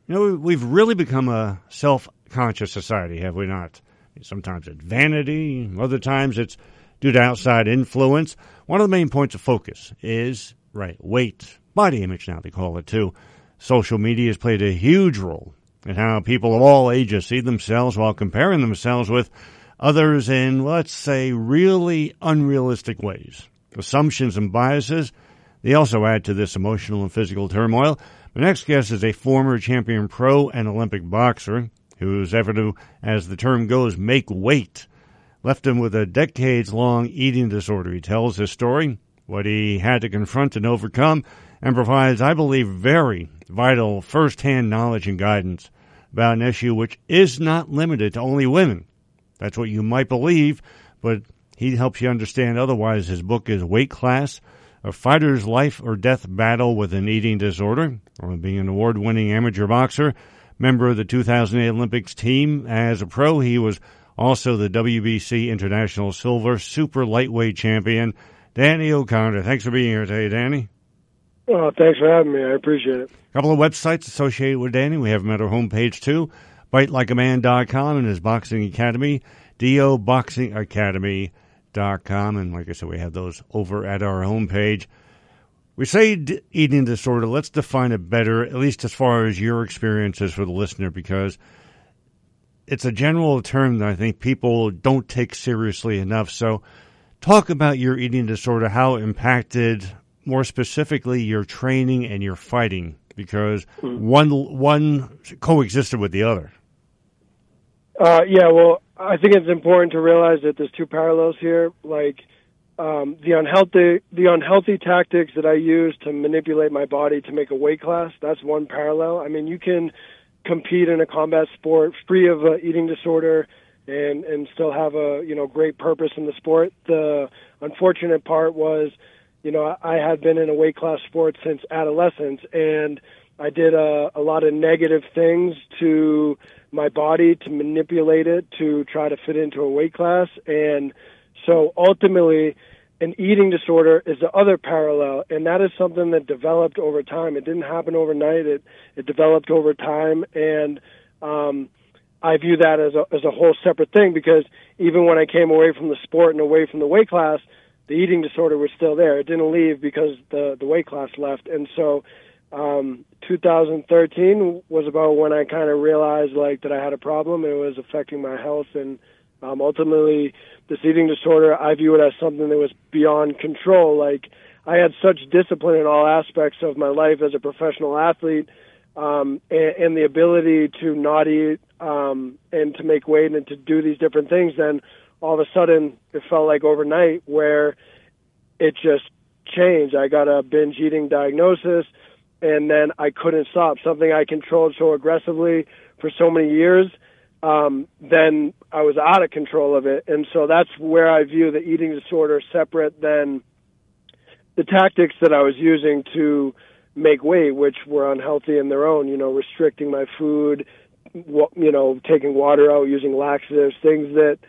We've really become a self-conscious society, have we not? Sometimes it's vanity, other times it's due to outside influence. One of the main points of focus is, weight, body image now they call it too. Social media has played a huge role in how people of all ages see themselves while comparing themselves with others in, let's say, really unrealistic ways. Assumptions and biases, they also add to this emotional and physical turmoil. My next guest is a former champion pro and Olympic boxer whose effort to, as the term goes, make weight left him with a decades-long eating disorder. He tells his story, what he had to confront and overcome, and provides, I believe, very vital first-hand knowledge and guidance about an issue which is not limited to only women. That's what you might believe, but he helps you understand otherwise. His book is Weight Class, A Fighter's Life or Death Battle with an Eating Disorder, or being an award-winning amateur boxer, member of the 2008 Olympics team. As a pro, he was also the WBC International Silver Super Lightweight Champion. Danny O'Connor, thanks for being here today, Danny. Oh, thanks for having me. I appreciate it. A couple of websites associated with Danny. We have him at our homepage, too. BiteLikeAman.com and his Boxing Academy, DOBoxingacademy.com. And like I said, we have those over at our homepage. We say eating disorder. Let's define it better, at least as far as your experiences for the listener, because it's a general term that I think people don't take seriously enough. So talk about your eating disorder, how it impacted, more specifically, your training and your fighting, because one coexisted with the other. Well, I think it's important to realize that there's two parallels here. Like the unhealthy tactics that I use to manipulate my body to make a weight class, that's one parallel. I mean, you can compete in a combat sport free of eating disorder and still have a great purpose in the sport. The unfortunate part was, I had been in a weight class sport since adolescence, and I did a lot of negative things to my body to manipulate it to try to fit into a weight class. And so ultimately, an eating disorder is the other parallel, and that is something that developed over time. It didn't happen overnight. It developed over time, and I view that as a whole separate thing, because even when I came away from the sport and away from the weight class, the eating disorder was still there. It didn't leave because the weight class left. And so 2013 was about when I kind of realized that I had a problem. It was affecting my health, and ultimately this eating disorder, I view it as something that was beyond control. Like, I had such discipline in all aspects of my life as a professional athlete, and the ability to not eat and to make weight and to do these different things. Then all of a sudden it felt like overnight where it just changed. I got a binge eating diagnosis, and then I couldn't stop. Something I controlled so aggressively for so many years, then I was out of control of it. And so that's where I view the eating disorder separate than the tactics that I was using to make weight, which were unhealthy in their own, restricting my food, taking water out, using laxatives, things that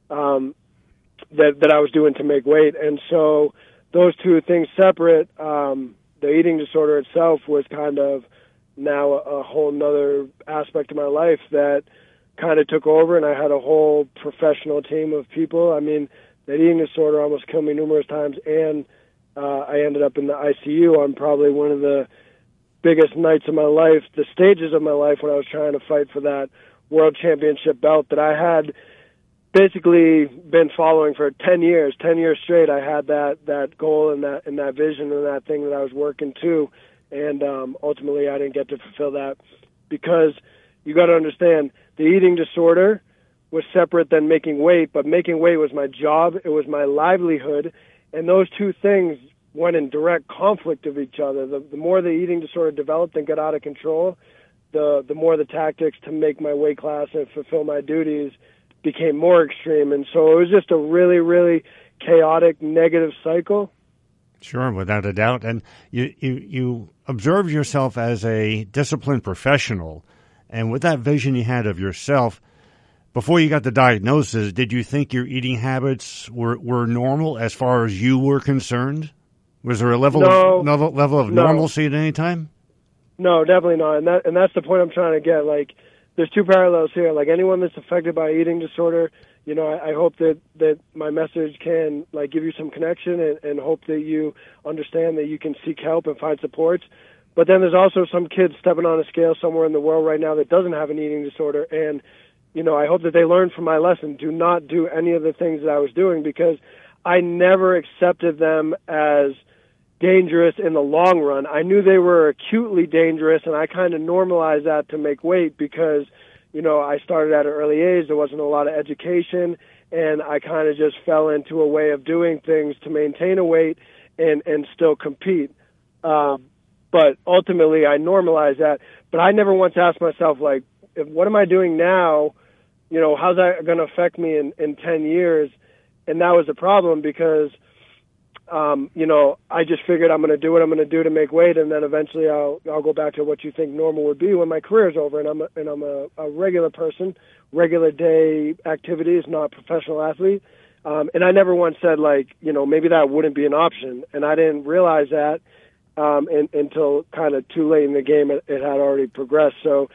I was doing to make weight. And so those two things separate, the eating disorder itself was kind of now a whole nother aspect of my life that kind of took over, and I had a whole professional team of people. I mean, that eating disorder almost killed me numerous times, and I ended up in the ICU on probably one of the biggest nights of my life, the stages of my life, when I was trying to fight for that world championship belt that I had basically been following for 10 years straight. I had that goal and that vision and that thing that I was working to, and ultimately I didn't get to fulfill that, because you got to understand, the eating disorder was separate than making weight, but making weight was my job, it was my livelihood, and those two things went in direct conflict of each other. The more the eating disorder developed and got out of control, the more the tactics to make my weight class and fulfill my duties became more extreme. And so it was just a really, really chaotic, negative cycle. Sure, without a doubt. And you observed yourself as a disciplined professional, and with that vision you had of yourself, before you got the diagnosis, did you think your eating habits were normal as far as you were concerned? Was there a level of normalcy at any time? No, definitely not. And that's the point I'm trying to get. Like, there's two parallels here. Like, anyone that's affected by eating disorder, you know, I hope that my message can, like, give you some connection and hope that you understand that you can seek help and find supports. But then there's also some kids stepping on a scale somewhere in the world right now that doesn't have an eating disorder. And, you know, I hope that they learn from my lesson. Do not do any of the things that I was doing, because I never accepted them as dangerous in the long run. I knew they were acutely dangerous, and I kind of normalized that to make weight because, you know, I started at an early age. There wasn't a lot of education, and I kind of just fell into a way of doing things to maintain a weight and still compete. But ultimately, I normalized that. But I never once asked myself, like, what am I doing now? You know, how's that going to affect me in 10 years? And that was the problem because, you know, I just figured I'm going to do what I'm going to do to make weight, and then eventually I'll go back to what you think normal would be when my career is over, and I'm a regular person, regular day activities, not a professional athlete. And I never once said, like, you know, maybe that wouldn't be an option, and I didn't realize that until kind of too late in the game. It had already progressed. So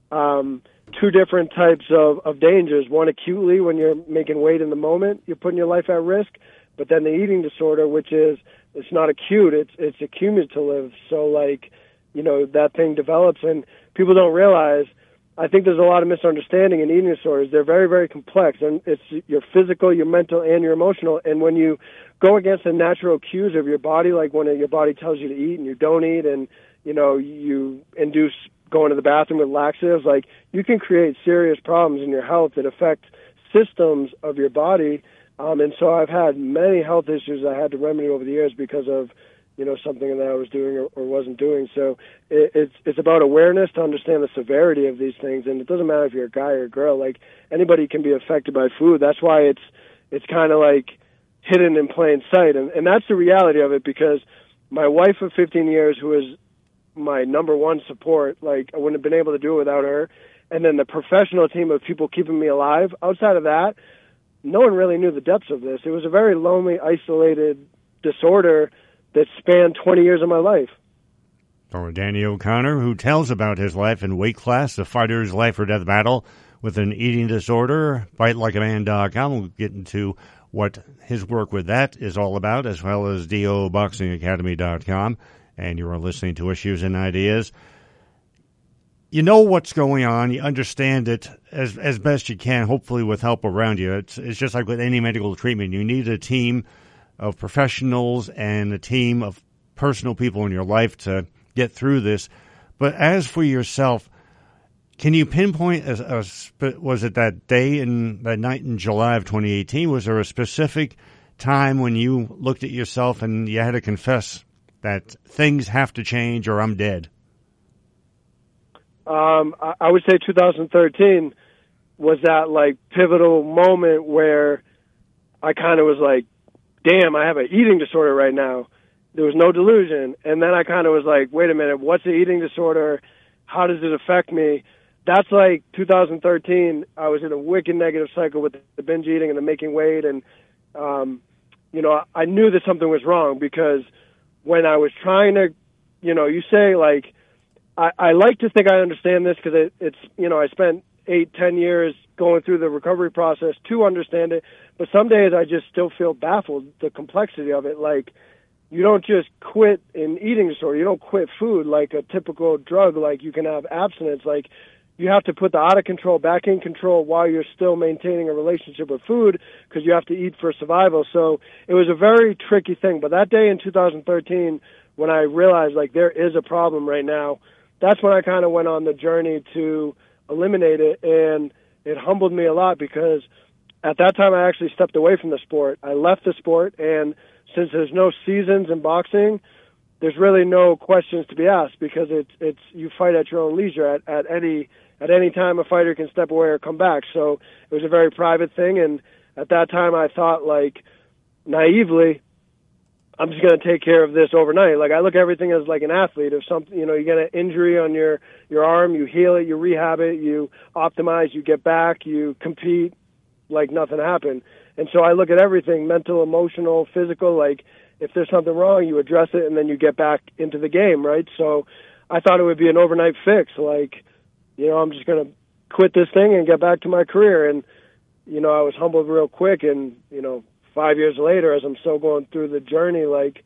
two different types of dangers. One, acutely, when you're making weight in the moment, you're putting your life at risk. But then the eating disorder, which is, it's not acute, it's accumulative. So, like, you know, that thing develops, and people don't realize. I think there's a lot of misunderstanding in eating disorders. They're very, very complex, and it's your physical, your mental, and your emotional. And when you go against the natural cues of your body, like when your body tells you to eat and you don't eat, and, you know, you induce going to the bathroom with laxatives, like, you can create serious problems in your health that affect systems of your body. And so I've had many health issues I had to remedy over the years because of, you know, something that I was doing or wasn't doing. So it's about awareness to understand the severity of these things. And it doesn't matter if you're a guy or a girl. Like, anybody can be affected by food. That's why it's kind of like hidden in plain sight. And that's the reality of it, because my wife of 15 years, who is my number one support, like, I wouldn't have been able to do it without her. And then the professional team of people keeping me alive. Outside of that, no one really knew the depths of this. It was a very lonely, isolated disorder that spanned 20 years of my life. Or Danny O'Connor, who tells about his life in weight class, a fighter's life or death battle with an eating disorder. FightLikeAman.com. We'll get into what his work with that is all about, as well as DOBoxingAcademy.com. And you are listening to Issues and Ideas. You know what's going on. You understand it as best you can, hopefully with help around you. It's just like with any medical treatment. You need a team of professionals and a team of personal people in your life to get through this. But as for yourself, can you pinpoint, was it that that night in July of 2018, was there a specific time when you looked at yourself and you had to confess that things have to change or I'm dead? I would say 2013 was that, like, pivotal moment where I kind of was like, damn, I have an eating disorder right now. There was no delusion. And then I kind of was like, wait a minute, what's the eating disorder? How does it affect me? That's like 2013. I was in a wicked negative cycle with the binge eating and the making weight. And, you know, I knew that something was wrong, because when I was trying to, you know, you say, like, I like to think I understand this because it's, you know, I spent 8-10 years going through the recovery process to understand it. But some days I just still feel baffled, the complexity of it. Like, you don't just quit an eating disorder. You don't quit food like a typical drug. Like, you can have abstinence. Like, you have to put the out of control back in control while you're still maintaining a relationship with food, because you have to eat for survival. So it was a very tricky thing. But that day in 2013, when I realized, like, there is a problem right now, that's when I kind of went on the journey to eliminate it. And it humbled me a lot, because at that time I actually stepped away from the sport. I left the sport, and since there's no seasons in boxing, there's really no questions to be asked, because it's you fight at your own leisure. At any time a fighter can step away or come back. So it was a very private thing, and at that time I thought, like, naively, I'm just going to take care of this overnight. Like, I look at everything as like an athlete. If something, you know, you get an injury on your arm, you heal it, you rehab it, you optimize, you get back, you compete like nothing happened. And so I look at everything, mental, emotional, physical, like, if there's something wrong, you address it, and then you get back into the game, right? So I thought it would be an overnight fix. Like, I'm just going to quit this thing and get back to my career. And, I was humbled real quick. And, 5 years later, as I'm still going through the journey, like,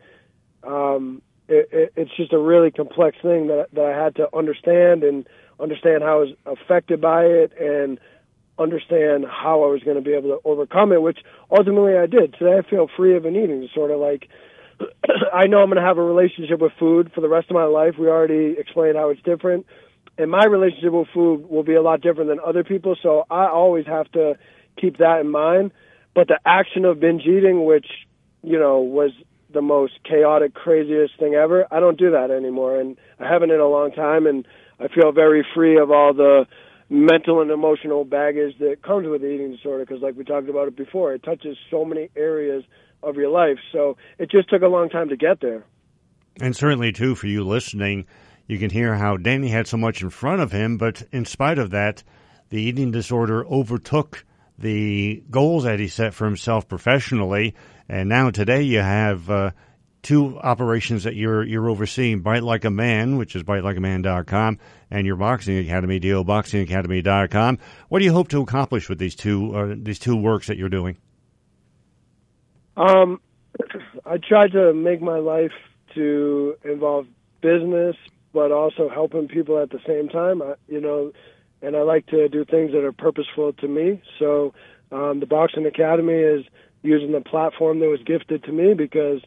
it's just a really complex thing that I had to understand how I was affected by it and understand how I was going to be able to overcome it, which ultimately I did. Today I feel free of an eating disorder. Like, I know I'm going to have a relationship with food for the rest of my life. We already explained how it's different. And my relationship with food will be a lot different than other people, so I always have to keep that in mind. But the action of binge eating, which, was the most chaotic, craziest thing ever, I don't do that anymore. And I haven't in a long time, and I feel very free of all the mental and emotional baggage that comes with the eating disorder, because like we talked about it before, it touches so many areas of your life. So it just took a long time to get there. And certainly, too, for you listening, you can hear how Danny had so much in front of him, but in spite of that, the eating disorder overtook the goals that he set for himself professionally. And now today you have two operations that you're overseeing, Bite Like a Man, which is bitelikeaman.com, and your boxing academy deal, boxingacademy.com. What do you hope to accomplish with these two works that you're doing? I tried to make my life to involve business, but also helping people at the same time. And I like to do things that are purposeful to me. So the Boxing Academy is using the platform that was gifted to me, because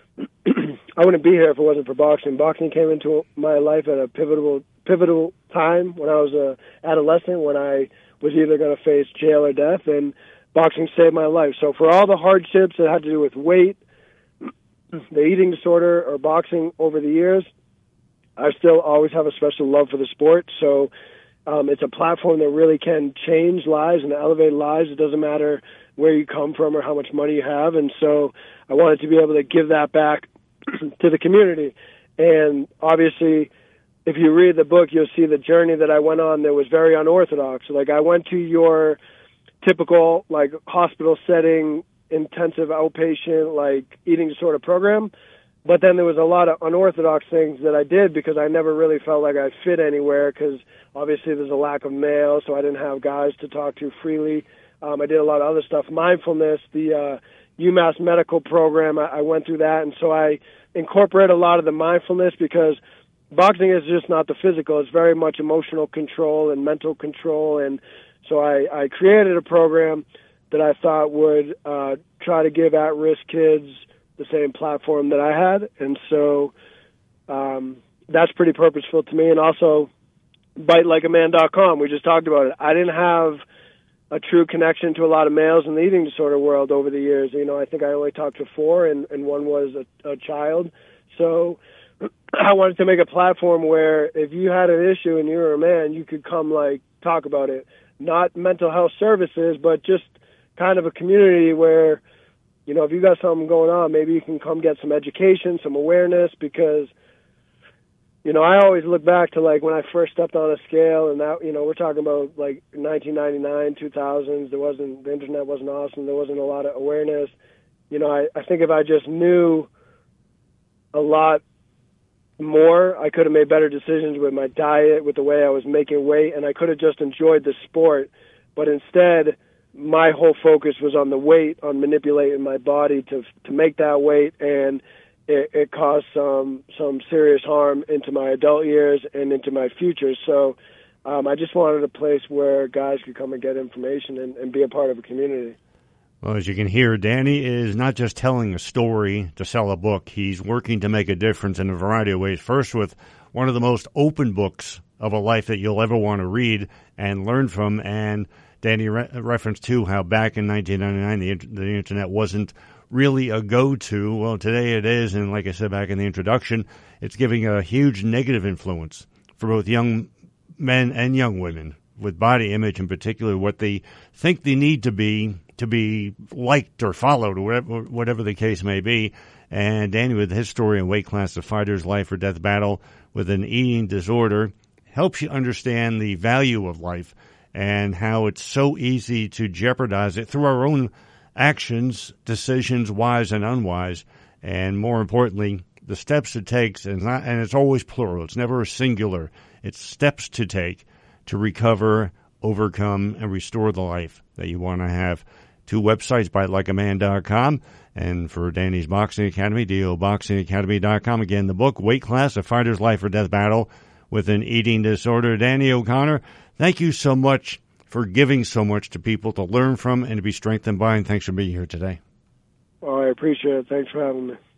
I wouldn't be here if it wasn't for boxing. Boxing came into my life at a pivotal time when I was an adolescent, when I was either going to face jail or death, and boxing saved my life. So for all the hardships that had to do with weight, the eating disorder, or boxing over the years, I still always have a special love for the sport. So it's a platform that really can change lives and elevate lives. It doesn't matter where you come from or how much money you have. And so I wanted to be able to give that back to the community. And obviously, if you read the book, you'll see the journey that I went on that was very unorthodox. Like, I went to your typical, like, hospital setting, intensive outpatient, like, eating disorder program. But then there was a lot of unorthodox things that I did, because I never really felt like I fit anywhere, because obviously there's a lack of male, so I didn't have guys to talk to freely. I did a lot of other stuff. Mindfulness, the UMass medical program, I went through that. And so I incorporate a lot of the mindfulness, because boxing is just not the physical. It's very much emotional control and mental control. And so I created a program that I thought would try to give at-risk kids the same platform that I had. And so that's pretty purposeful to me. And also BiteLikeAman.com, we just talked about it. I didn't have a true connection to a lot of males in the eating disorder world over the years. I think I only talked to 4, and one was a child. So I wanted to make a platform where if you had an issue and you were a man, you could come, like, talk about it. Not mental health services, but just kind of a community where, if you got something going on, maybe you can come get some education, some awareness, because, I always look back to, like, when I first stepped on a scale, and that, we're talking about, like, 1999, 2000s. The internet wasn't awesome. There wasn't a lot of awareness. I think if I just knew a lot more, I could have made better decisions with my diet, with the way I was making weight, and I could have just enjoyed the sport. But instead, my whole focus was on the weight, on manipulating my body to make that weight, and it caused some serious harm into my adult years and into my future. So I just wanted a place where guys could come and get information and be a part of a community. Well, as you can hear, Danny is not just telling a story to sell a book. He's working to make a difference in a variety of ways. First, with one of the most open books of a life that you'll ever want to read and learn from. And Danny referenced, too, how back in 1999 the Internet wasn't really a go-to. Well, today it is, and like I said back in the introduction, it's giving a huge negative influence for both young men and young women, with body image in particular, what they think they need to be liked or followed, or whatever the case may be. And Danny, with his story and weight class, the fighter's life or death battle with an eating disorder, helps you understand the value of life and how it's so easy to jeopardize it through our own actions, decisions, wise and unwise. And more importantly, the steps it takes, and it's always plural. It's never a singular. It's steps to take to recover, overcome, and restore the life that you want to have. 2 websites, bitelikeaman.com, and for Danny's Boxing Academy, doboxingacademy.com. Again, the book, Weight Class, A Fighter's Life or Death Battle with an Eating Disorder. Danny O'Connor, thank you so much for giving so much to people to learn from and to be strengthened by, and thanks for being here today. Well, I appreciate it. Thanks for having me.